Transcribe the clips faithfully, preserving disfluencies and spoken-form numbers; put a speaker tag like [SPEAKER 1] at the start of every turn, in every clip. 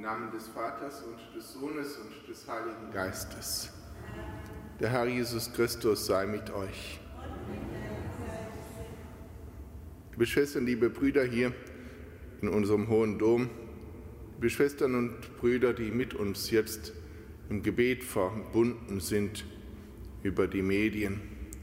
[SPEAKER 1] Namen des Vaters und des Sohnes und des Heiligen Geistes. Der Herr Jesus Christus sei mit euch. Liebe Schwestern, liebe Brüder hier in unserem Hohen Dom, liebe Schwestern und Brüder, die mit uns jetzt im Gebet verbunden sind über die Medien.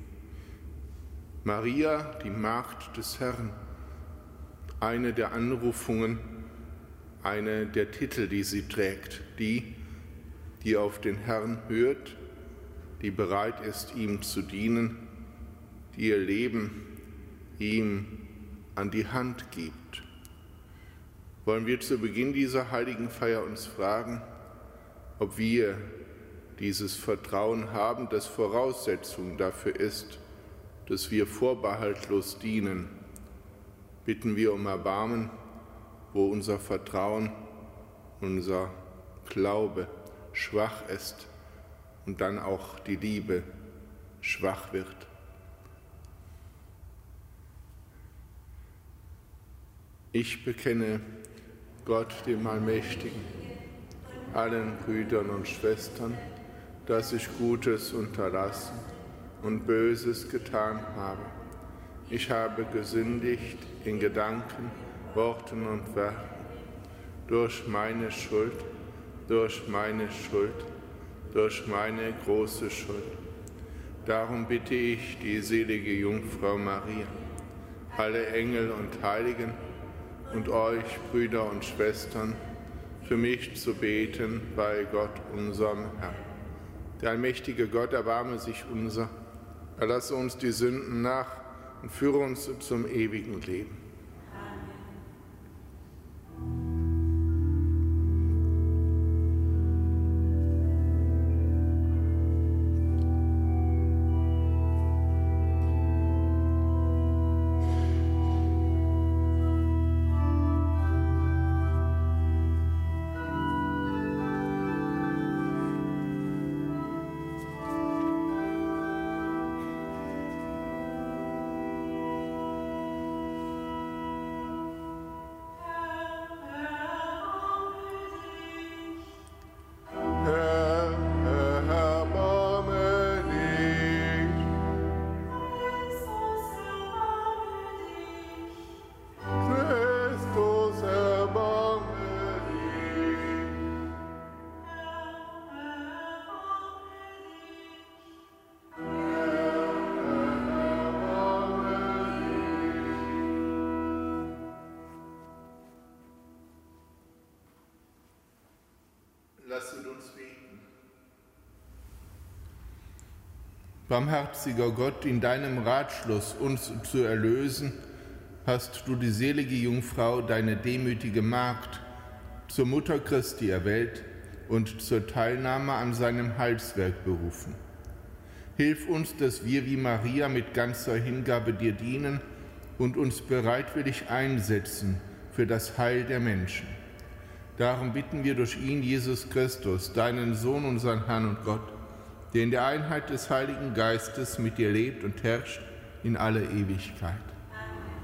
[SPEAKER 1] Maria, die Magd des Herrn, eine der Anrufungen, eine der Titel, die sie trägt, die, die auf den Herrn hört, die bereit ist, ihm zu dienen, die ihr Leben ihm an die Hand gibt. Wollen wir zu Beginn dieser heiligen Feier uns fragen, ob wir dieses Vertrauen haben, das Voraussetzung dafür ist, dass wir vorbehaltlos dienen. Bitten wir um Erbarmen, wo unser Vertrauen, unser Glaube schwach ist und dann auch die Liebe schwach wird. Ich bekenne Gott, dem Allmächtigen, allen Brüdern und Schwestern, dass ich Gutes unterlassen und Böses getan habe. Ich habe gesündigt in Gedanken, Worten und Werken, durch meine Schuld, durch meine Schuld, durch meine große Schuld. Darum bitte ich die selige Jungfrau Maria, alle Engel und Heiligen und euch, Brüder und Schwestern, für mich zu beten bei Gott, unserem Herrn. Der allmächtige Gott erbarme sich unser, erlasse uns die Sünden nach und führe uns zum ewigen Leben. Lasset uns beten. Barmherziger Gott, in deinem Ratschluss, uns zu erlösen, hast du die selige Jungfrau, deine demütige Magd, zur Mutter Christi erwählt und zur Teilnahme an seinem Heilswerk berufen. Hilf uns, dass wir wie Maria mit ganzer Hingabe dir dienen und uns bereitwillig einsetzen für das Heil der Menschen. Darum bitten wir durch ihn, Jesus Christus, deinen Sohn, unseren Herrn und Gott, der in der Einheit des Heiligen Geistes mit dir lebt und herrscht in alle Ewigkeit. Amen.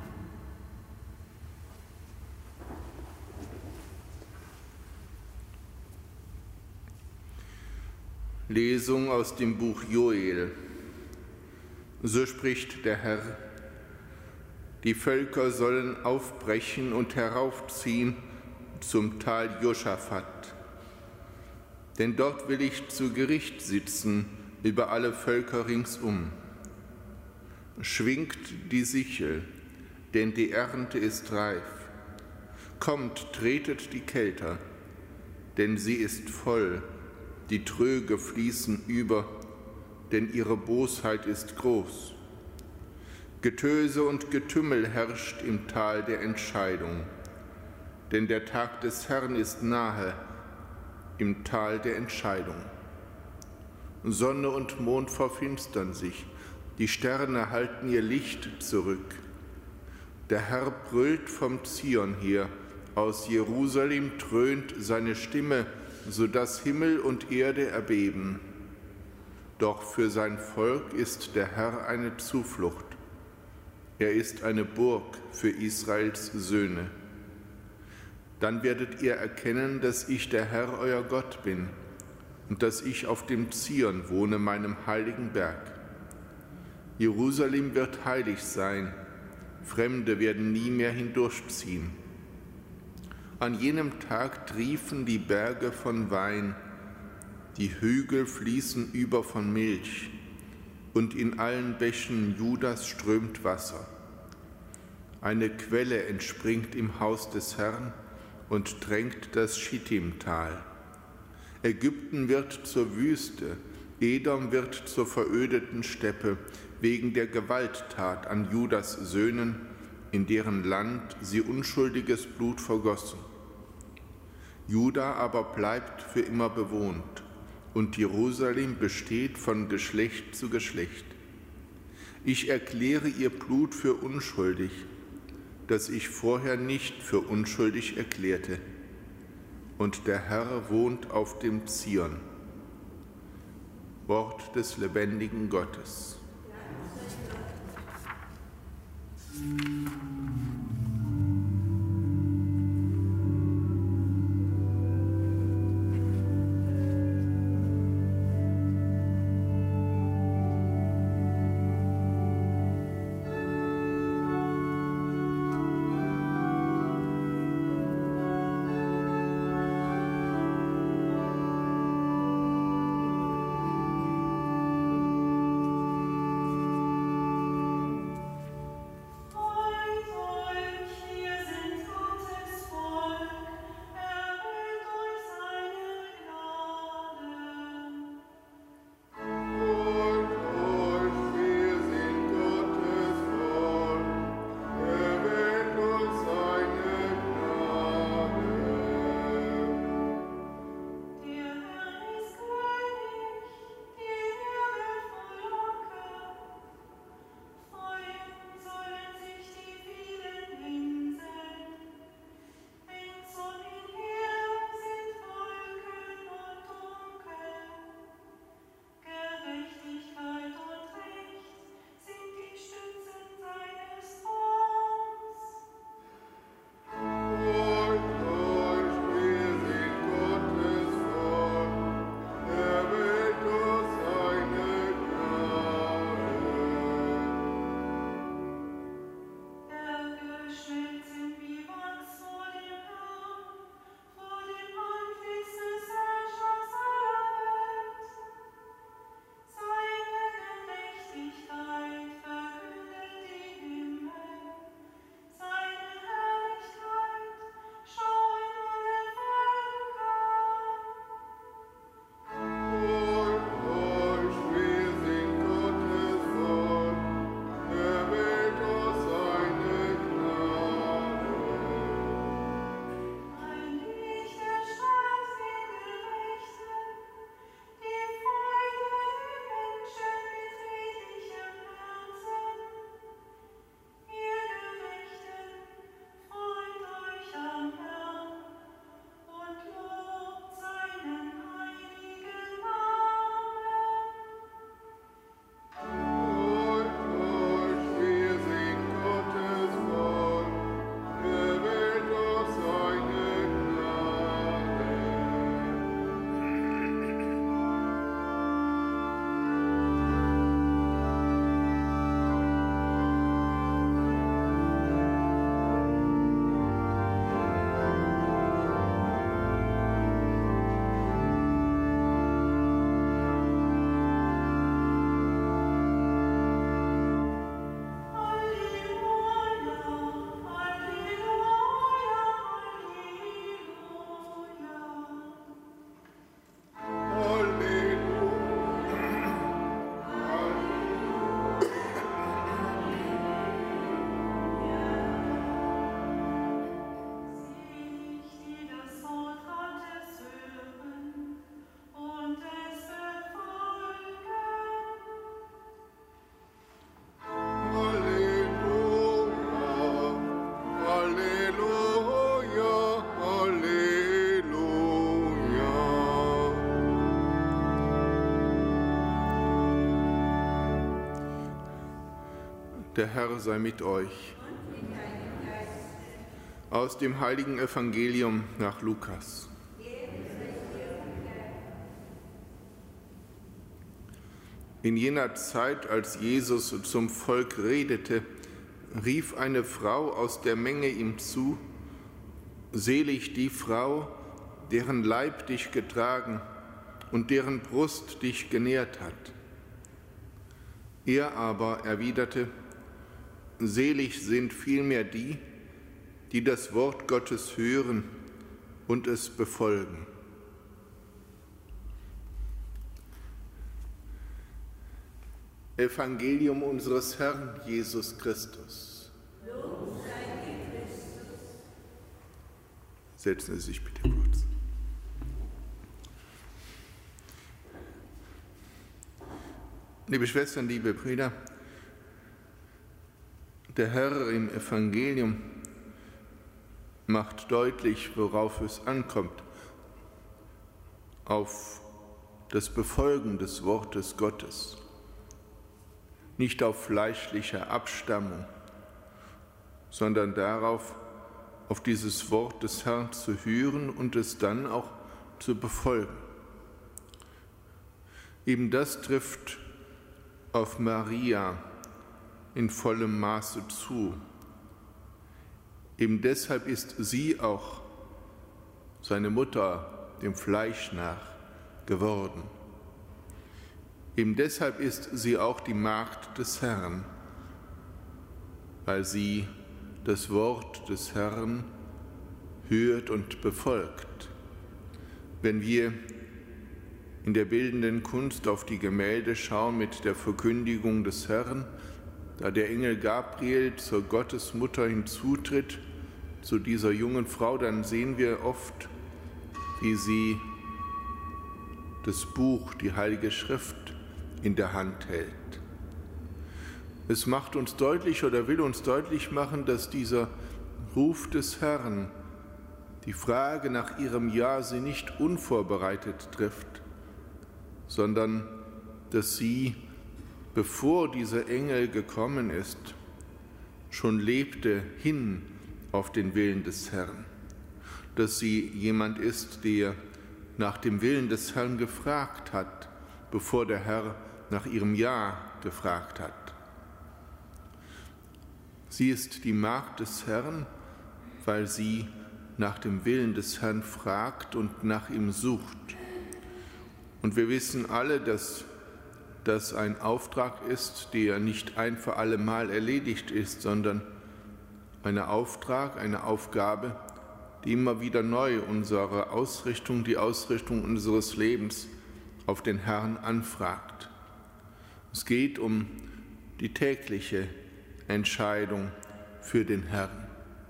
[SPEAKER 1] Lesung aus dem Buch Joel. So spricht der Herr: Die Völker sollen aufbrechen und heraufziehen zum Tal Josaphat. Denn dort will ich zu Gericht sitzen über alle Völker ringsum. Schwingt die Sichel, denn die Ernte ist reif. Kommt, tretet die Kelter, denn sie ist voll. Die Tröge fließen über, denn ihre Bosheit ist groß. Getöse und Getümmel herrscht im Tal der Entscheidung. Denn der Tag des Herrn ist nahe im Tal der Entscheidung. Sonne und Mond verfinstern sich, die Sterne halten ihr Licht zurück. Der Herr brüllt vom Zion her, aus Jerusalem dröhnt seine Stimme, sodass Himmel und Erde erbeben. Doch für sein Volk ist der Herr eine Zuflucht. Er ist eine Burg für Israels Söhne. Dann werdet ihr erkennen, dass ich der Herr, euer Gott bin, und dass ich auf dem Zion wohne, meinem heiligen Berg. Jerusalem wird heilig sein, Fremde werden nie mehr hindurchziehen. An jenem Tag triefen die Berge von Wein, die Hügel fließen über von Milch, und in allen Bächen Judas strömt Wasser. Eine Quelle entspringt im Haus des Herrn und tränkt das Schittimtal. Ägypten wird zur Wüste, Edom wird zur verödeten Steppe, wegen der Gewalttat an Judas Söhnen, in deren Land sie unschuldiges Blut vergossen. Juda aber bleibt für immer bewohnt, und Jerusalem besteht von Geschlecht zu Geschlecht. Ich erkläre ihr Blut für unschuldig, das ich vorher nicht für unschuldig erklärte. Und der Herr wohnt auf dem Zion. Wort des lebendigen Gottes. Der Herr sei mit euch. Aus dem heiligen Evangelium nach Lukas. In jener Zeit, als Jesus zum Volk redete, rief eine Frau aus der Menge ihm zu: Selig die Frau, deren Leib dich getragen und deren Brust dich genährt hat. Er aber erwiderte: Selig sind vielmehr die, die das Wort Gottes hören und es befolgen. Evangelium unseres Herrn Jesus Christus.
[SPEAKER 2] Lob sei dir, Christus.
[SPEAKER 1] Setzen Sie sich bitte kurz. Liebe Schwestern, liebe Brüder, der Herr im Evangelium macht deutlich, worauf es ankommt: auf das Befolgen des Wortes Gottes, nicht auf fleischliche Abstammung, sondern darauf, auf dieses Wort des Herrn zu hören und es dann auch zu befolgen. Eben das trifft auf Maria in vollem Maße zu. Eben deshalb ist sie auch seine Mutter dem Fleisch nach geworden. Eben deshalb ist sie auch die Magd des Herrn, weil sie das Wort des Herrn hört und befolgt. Wenn wir in der bildenden Kunst auf die Gemälde schauen mit der Verkündigung des Herrn, da der Engel Gabriel zur Gottesmutter hinzutritt, zu dieser jungen Frau, dann sehen wir oft, wie sie das Buch, die Heilige Schrift, in der Hand hält. Es macht uns deutlich oder will uns deutlich machen, dass dieser Ruf des Herrn, die Frage nach ihrem Ja, sie nicht unvorbereitet trifft, sondern dass sie, bevor dieser Engel gekommen ist, schon lebte hin auf den Willen des Herrn. Dass sie jemand ist, der nach dem Willen des Herrn gefragt hat, bevor der Herr nach ihrem Ja gefragt hat. Sie ist die Magd des Herrn, weil sie nach dem Willen des Herrn fragt und nach ihm sucht. Und wir wissen alle, dass das ein Auftrag ist, der nicht ein für alle Mal erledigt ist, sondern ein Auftrag, eine Aufgabe, die immer wieder neu unsere Ausrichtung, die Ausrichtung unseres Lebens auf den Herrn anfragt. Es geht um die tägliche Entscheidung für den Herrn.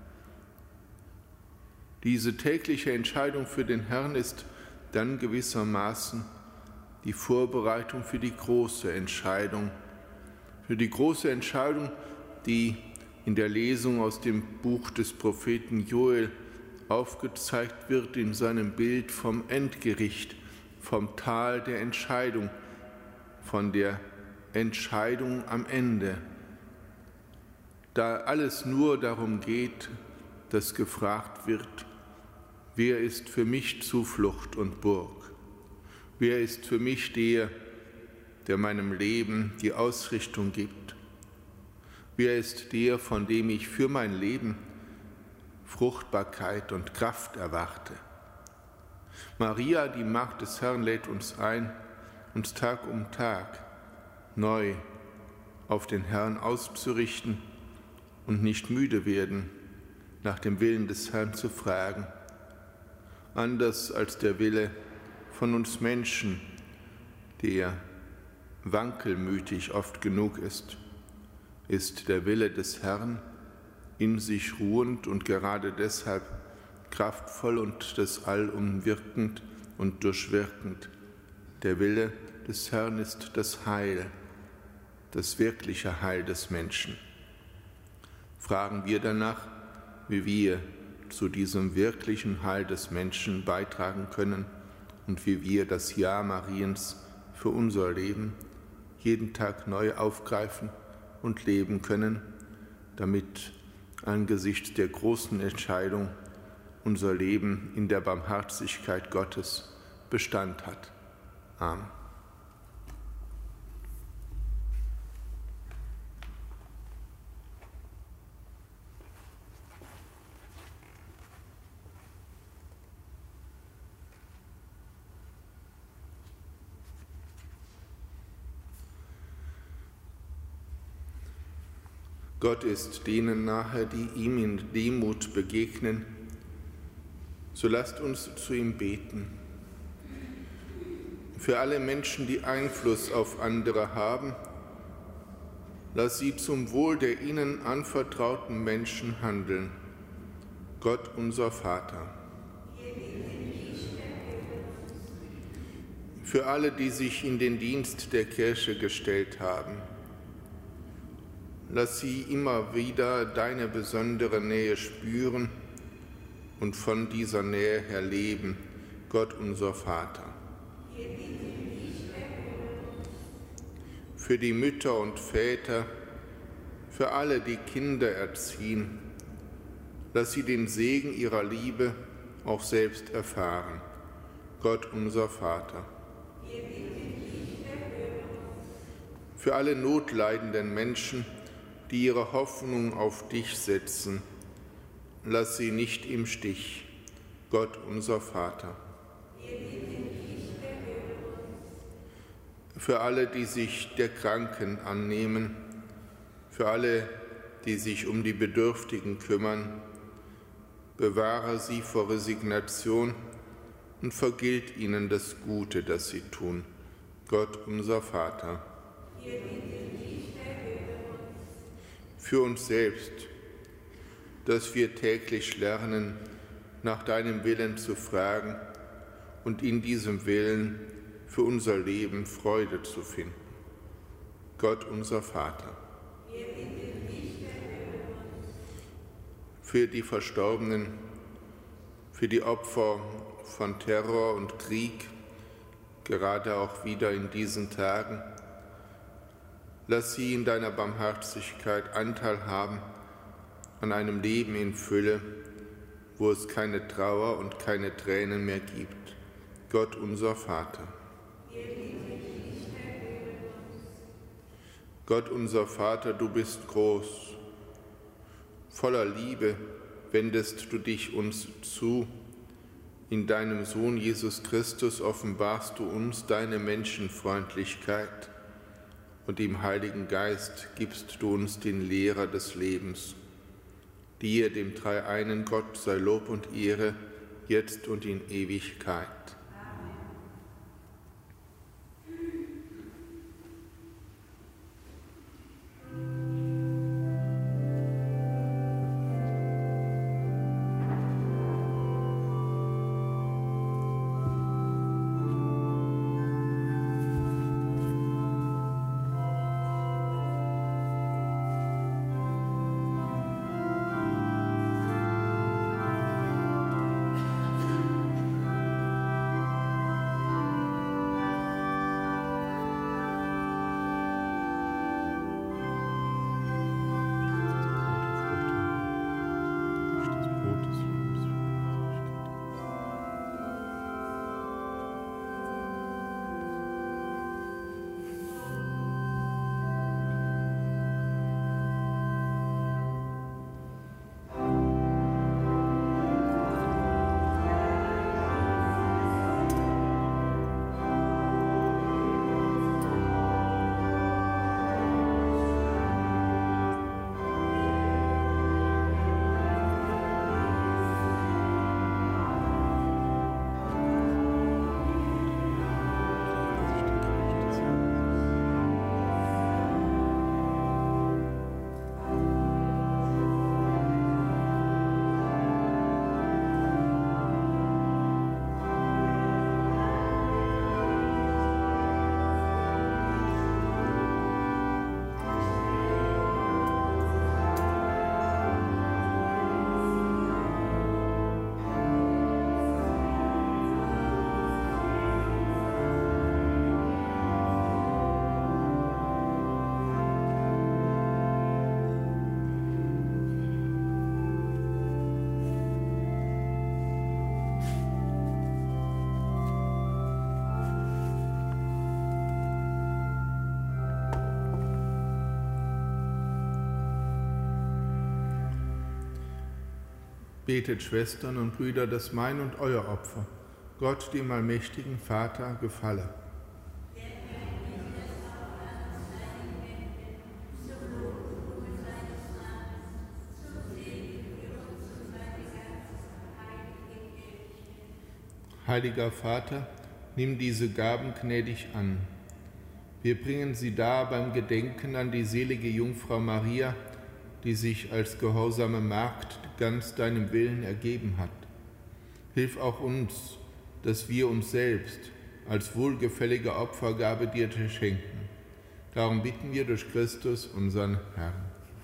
[SPEAKER 1] Diese tägliche Entscheidung für den Herrn ist dann gewissermaßen die Vorbereitung für die große Entscheidung, für die große Entscheidung, die in der Lesung aus dem Buch des Propheten Joel aufgezeigt wird in seinem Bild vom Endgericht, vom Tal der Entscheidung, von der Entscheidung am Ende, da alles nur darum geht, dass gefragt wird: Wer ist für mich Zuflucht und Burg? Wer ist für mich der, der meinem Leben die Ausrichtung gibt? Wer ist der, von dem ich für mein Leben Fruchtbarkeit und Kraft erwarte? Maria, die Magd des Herrn, lädt uns ein, uns Tag um Tag neu auf den Herrn auszurichten und nicht müde werden, nach dem Willen des Herrn zu fragen. Anders als der Wille von uns Menschen, der wankelmütig oft genug ist, ist der Wille des Herrn in sich ruhend und gerade deshalb kraftvoll und das allumwirkend und durchwirkend. Der Wille des Herrn ist das Heil, das wirkliche Heil des Menschen. Fragen wir danach, wie wir zu diesem wirklichen Heil des Menschen beitragen können und wie wir das Ja Mariens für unser Leben jeden Tag neu aufgreifen und leben können, damit angesichts der großen Entscheidung, unser Leben in der Barmherzigkeit Gottes Bestand hat. Amen. Gott ist denen nahe, die ihm in Demut begegnen. So lasst uns zu ihm beten. Für alle Menschen, die Einfluss auf andere haben, lass sie zum Wohl der ihnen anvertrauten Menschen handeln. Gott, unser Vater. Für alle, die sich in den Dienst der Kirche gestellt haben, lass sie immer wieder deine besondere Nähe spüren und von dieser Nähe her leben, Gott unser Vater. Für die Mütter und Väter, für alle, die Kinder erziehen, lass sie den Segen ihrer Liebe auch selbst erfahren, Gott unser Vater. Für alle notleidenden Menschen, die ihre Hoffnung auf dich setzen, lass sie nicht im Stich, Gott unser Vater. Für alle, die sich der Kranken annehmen, für alle, die sich um die Bedürftigen kümmern, bewahre sie vor Resignation und vergilt ihnen das Gute, das sie tun, Gott unser Vater. Für uns selbst, dass wir täglich lernen, nach deinem Willen zu fragen und in diesem Willen für unser Leben Freude zu finden. Gott unser Vater. Für die Verstorbenen, für die Opfer von Terror und Krieg, gerade auch wieder in diesen Tagen, lass sie in deiner Barmherzigkeit Anteil haben an einem Leben in Fülle, wo es keine Trauer und keine Tränen mehr gibt. Gott unser Vater. Gott unser Vater, du bist groß. Voller Liebe wendest du dich uns zu. In deinem Sohn Jesus Christus offenbarst du uns deine Menschenfreundlichkeit. Und im Heiligen Geist gibst du uns den Lehrer des Lebens. Dir, dem dreieinen Gott, sei Lob und Ehre, jetzt und in Ewigkeit. Betet, Schwestern und Brüder, dass mein und euer Opfer Gott, dem allmächtigen Vater, gefalle. Heiliger Vater, nimm diese Gaben gnädig an. Wir bringen sie dar beim Gedenken an die selige Jungfrau Maria, die sich als gehorsame Magd ganz deinem Willen ergeben hat. Hilf auch uns, dass wir uns selbst als wohlgefällige Opfergabe dir schenken. Darum bitten wir durch Christus, unseren Herrn.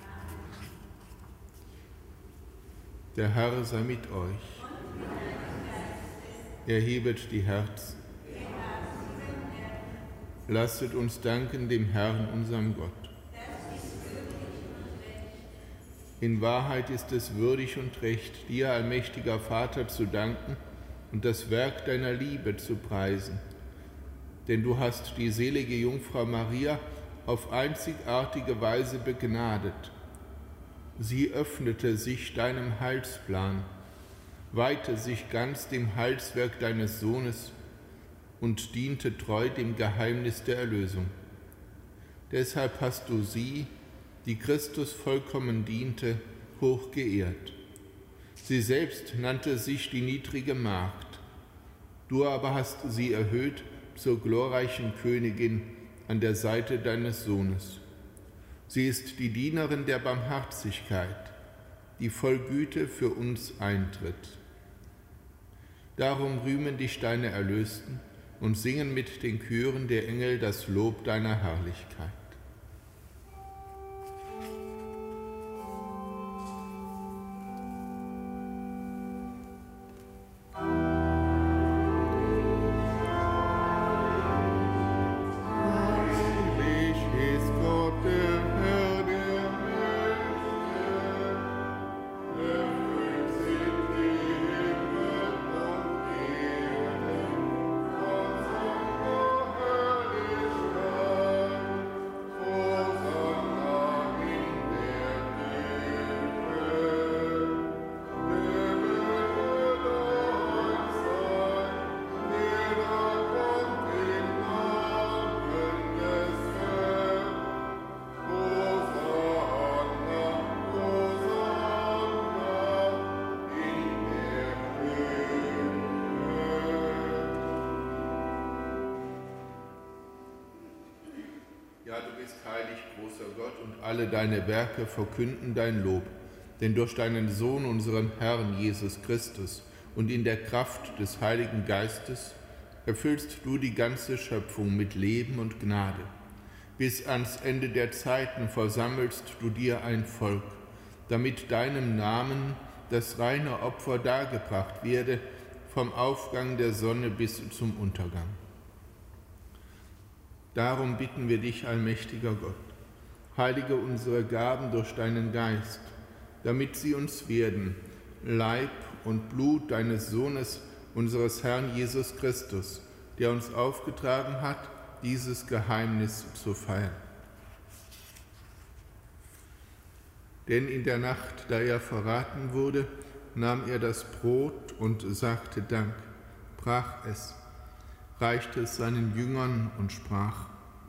[SPEAKER 1] Der Herr sei mit euch. Erhebet die Herzen. Lasset uns danken dem Herrn, unserem Gott. In Wahrheit ist es würdig und recht, dir, allmächtiger Vater, zu danken und das Werk deiner Liebe zu preisen. Denn du hast die selige Jungfrau Maria auf einzigartige Weise begnadet. Sie öffnete sich deinem Heilsplan, weihte sich ganz dem Heilswerk deines Sohnes und diente treu dem Geheimnis der Erlösung. Deshalb hast du sie, die Christus vollkommen diente, hoch geehrt. Sie selbst nannte sich die niedrige Magd. Du aber hast sie erhöht zur glorreichen Königin an der Seite deines Sohnes. Sie ist die Dienerin der Barmherzigkeit, die voll Güte für uns eintritt. Darum rühmen dich deine Erlösten und singen mit den Chören der Engel das Lob deiner Herrlichkeit. Ja, du bist heilig, großer Gott, und alle deine Werke verkünden dein Lob. Denn durch deinen Sohn, unseren Herrn Jesus Christus, und in der Kraft des Heiligen Geistes erfüllst du die ganze Schöpfung mit Leben und Gnade. Bis ans Ende der Zeiten versammelst du dir ein Volk, damit deinem Namen das reine Opfer dargebracht werde, vom Aufgang der Sonne bis zum Untergang. Darum bitten wir dich, allmächtiger Gott, heilige unsere Gaben durch deinen Geist, damit sie uns werden, Leib und Blut deines Sohnes, unseres Herrn Jesus Christus, der uns aufgetragen hat, dieses Geheimnis zu feiern. Denn in der Nacht, da er verraten wurde, nahm er das Brot und sagte Dank, brach es, reichte es seinen Jüngern und sprach: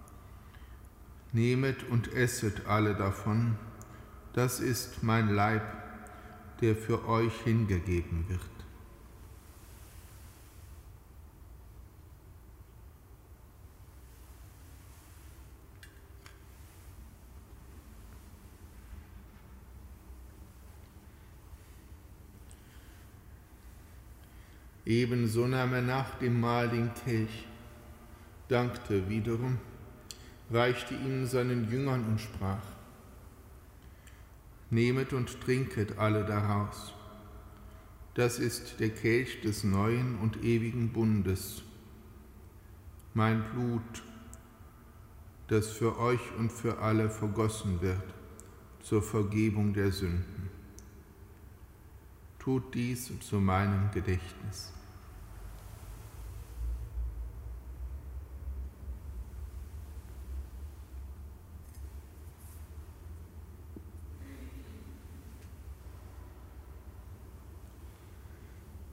[SPEAKER 1] Nehmet und esset alle davon, das ist mein Leib, der für euch hingegeben wird. Ebenso nahm er nach dem Mahl den Kelch, dankte wiederum, reichte ihn seinen Jüngern und sprach: Nehmet und trinket alle daraus. Das ist der Kelch des neuen und ewigen Bundes, mein Blut, das für euch und für alle vergossen wird zur Vergebung der Sünden. Tut dies zu meinem Gedächtnis.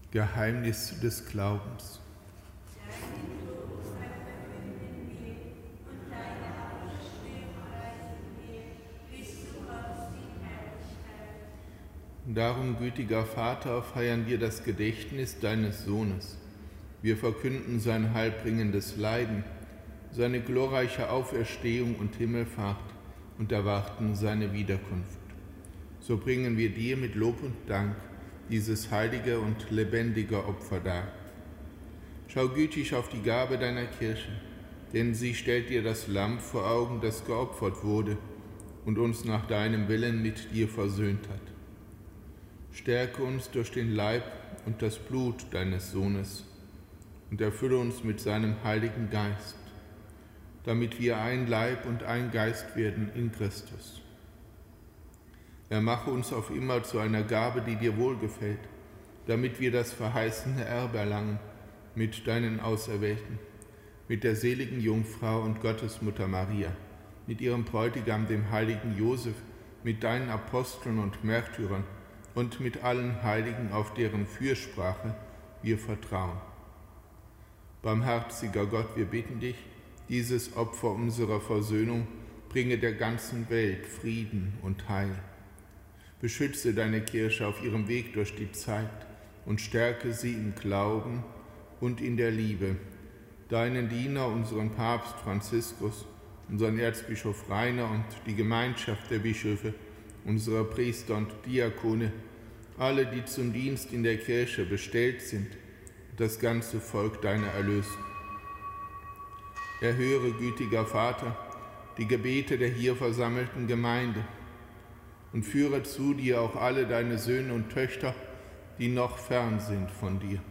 [SPEAKER 1] Geheimnis des Glaubens.
[SPEAKER 2] Deinen Tod verkünden wir und deine Auferstehung preisen wir, bis du kommst in Herrlichkeit.
[SPEAKER 1] Darum, gütiger Vater, feiern wir das Gedächtnis deines Sohnes. Wir verkünden sein heilbringendes Leiden, seine glorreiche Auferstehung und Himmelfahrt und erwarten seine Wiederkunft. So bringen wir dir mit Lob und Dank dieses heilige und lebendige Opfer dar. Schau gütig auf die Gabe deiner Kirche, denn sie stellt dir das Lamm vor Augen, das geopfert wurde und uns nach deinem Willen mit dir versöhnt hat. Stärke uns durch den Leib und das Blut deines Sohnes und erfülle uns mit seinem Heiligen Geist, damit wir ein Leib und ein Geist werden in Christus. Er mache uns auf immer zu einer Gabe, die dir wohlgefällt, damit wir das verheißene Erbe erlangen mit deinen Auserwählten, mit der seligen Jungfrau und Gottesmutter Maria, mit ihrem Bräutigam, dem heiligen Josef, mit deinen Aposteln und Märtyrern und mit allen Heiligen, auf deren Fürsprache wir vertrauen. Barmherziger Gott, wir bitten dich, dieses Opfer unserer Versöhnung bringe der ganzen Welt Frieden und Heil. Beschütze deine Kirche auf ihrem Weg durch die Zeit und stärke sie im Glauben und in der Liebe. Deinen Diener, unseren Papst Franziskus, unseren Erzbischof Rainer und die Gemeinschaft der Bischöfe, unsere Priester und Diakone, alle, die zum Dienst in der Kirche bestellt sind, das ganze Volk deiner Erlösung. Erhöre, gütiger Vater, die Gebete der hier versammelten Gemeinde und führe zu dir auch alle deine Söhne und Töchter, die noch fern sind von dir.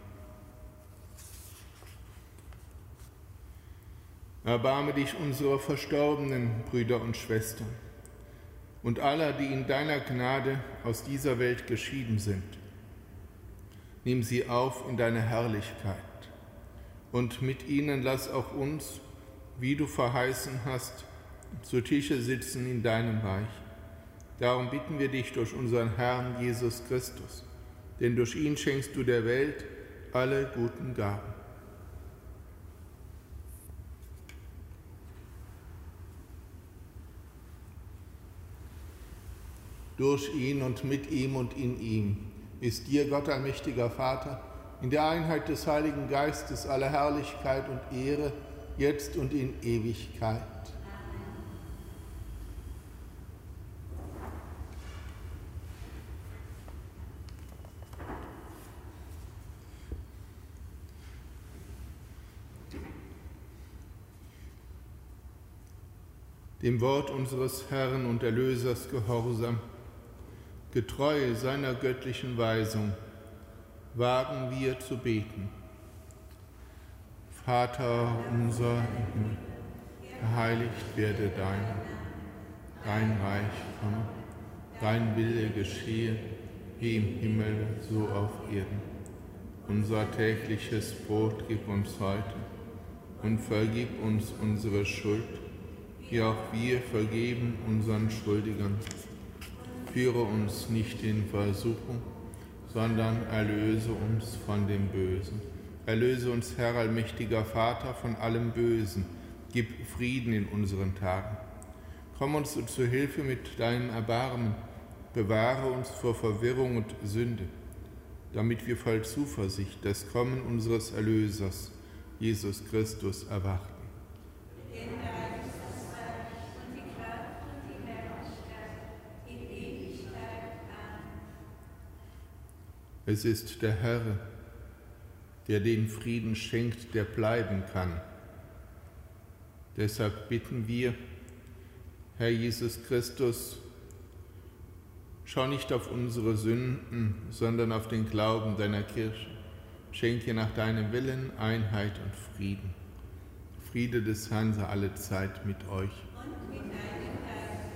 [SPEAKER 1] Erbarme dich unserer verstorbenen Brüder und Schwestern und aller, die in deiner Gnade aus dieser Welt geschieden sind. Nimm sie auf in deine Herrlichkeit und mit ihnen lass auch uns, wie du verheißen hast, zu Tische sitzen in deinem Reich. Darum bitten wir dich durch unseren Herrn Jesus Christus, denn durch ihn schenkst du der Welt alle guten Gaben. Durch ihn und mit ihm und in ihm ist dir, Gott allmächtiger Vater, in der Einheit des Heiligen Geistes alle Herrlichkeit und Ehre, jetzt und in Ewigkeit. Dem Wort unseres Herrn und Erlösers gehorsam, getreu seiner göttlichen Weisung, wagen wir zu beten. Vater unser im Himmel, geheiligt werde dein Name, dein Reich komme, dein Wille geschehe, wie im Himmel so auf Erden. Unser tägliches Brot gib uns heute und vergib uns unsere Schuld, wie auch wir vergeben unseren Schuldigern. Führe uns nicht in Versuchung, sondern erlöse uns von dem Bösen. Erlöse uns, Herr allmächtiger Vater, von allem Bösen. Gib Frieden in unseren Tagen. Komm uns zu Hilfe mit deinem Erbarmen. Bewahre uns vor Verwirrung und Sünde, damit wir voll Zuversicht das Kommen unseres Erlösers, Jesus Christus, erwarten. Es ist der Herr, der den Frieden schenkt, der bleiben kann. Deshalb bitten wir, Herr Jesus Christus, schau nicht auf unsere Sünden, sondern auf den Glauben deiner Kirche. Schenke nach deinem Willen Einheit und Frieden. Friede des Herrn sei alle Zeit mit euch.
[SPEAKER 2] Und mit deinem Geist.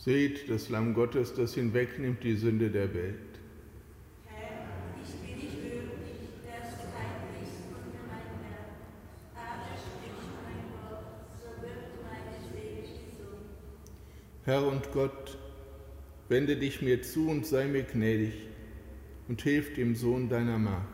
[SPEAKER 1] Seht das Lamm Gottes, das hinwegnimmt die Sünde der Welt.
[SPEAKER 2] Herr, ich bin nicht würdig, dass du einbrichst unter mein Dach, aber sprich mein Wort, so wird meine Seele gesund.
[SPEAKER 1] Herr und Gott, wende dich mir zu und sei mir gnädig und hilf dem Sohn deiner Magd.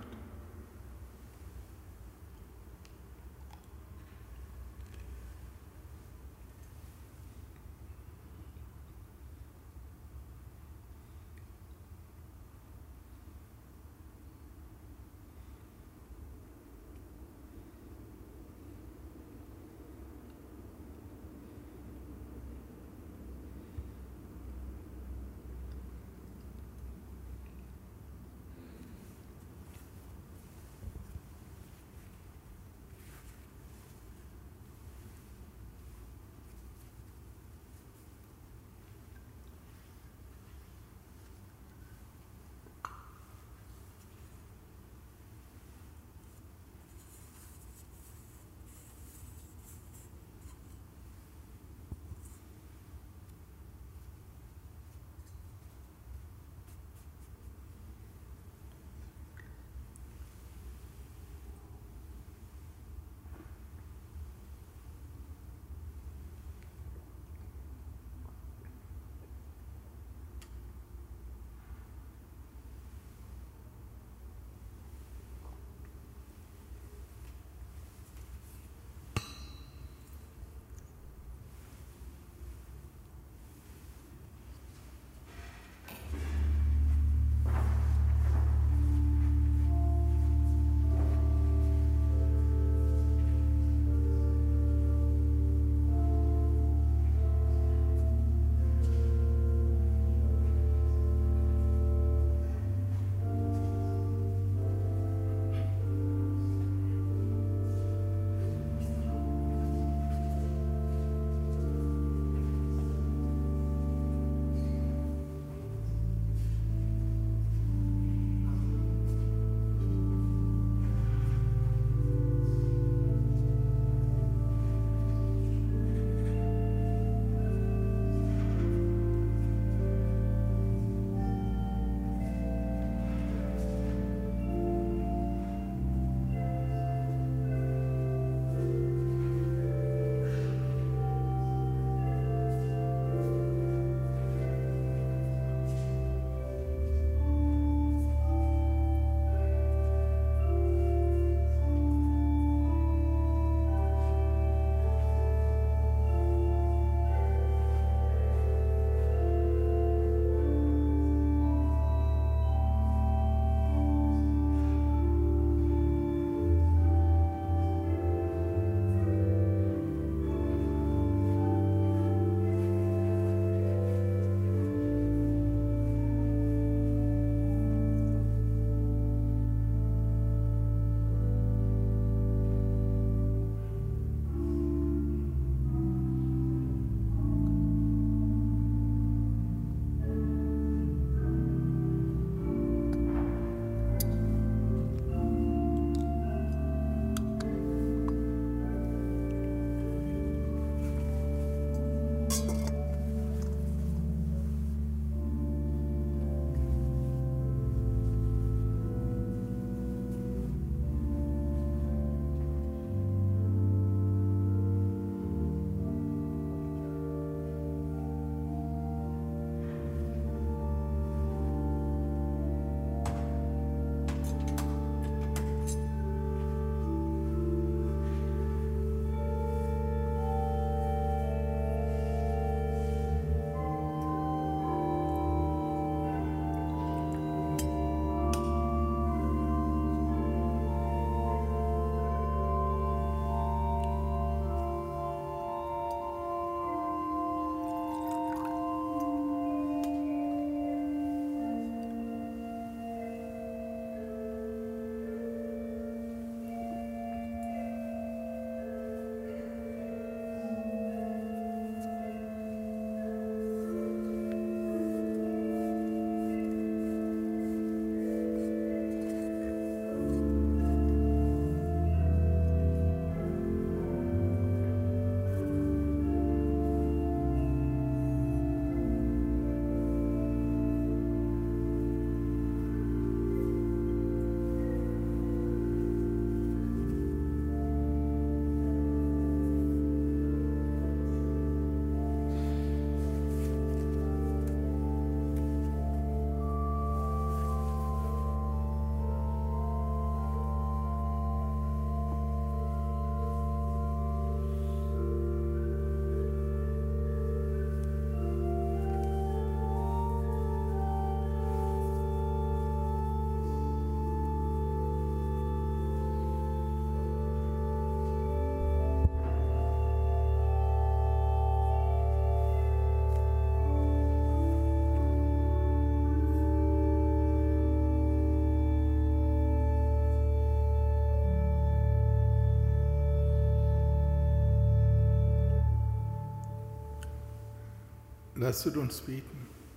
[SPEAKER 1] Lasset uns beten.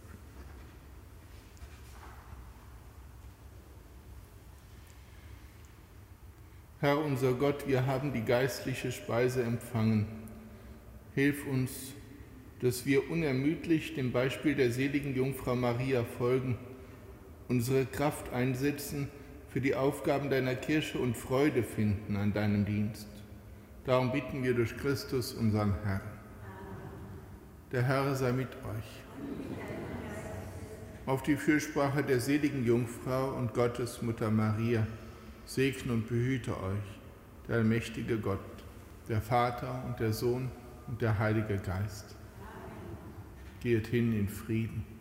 [SPEAKER 1] Herr unser Gott, wir haben die geistliche Speise empfangen. Hilf uns, dass wir unermüdlich dem Beispiel der seligen Jungfrau Maria folgen, unsere Kraft einsetzen für die Aufgaben deiner Kirche und Freude finden an deinem Dienst. Darum bitten wir durch Christus, unseren Herrn. Der Herr sei mit euch. Auf die Fürsprache der seligen Jungfrau und Gottesmutter Maria segne und behüte euch der allmächtige Gott, der Vater und der Sohn und der Heilige Geist. Geht hin in Frieden.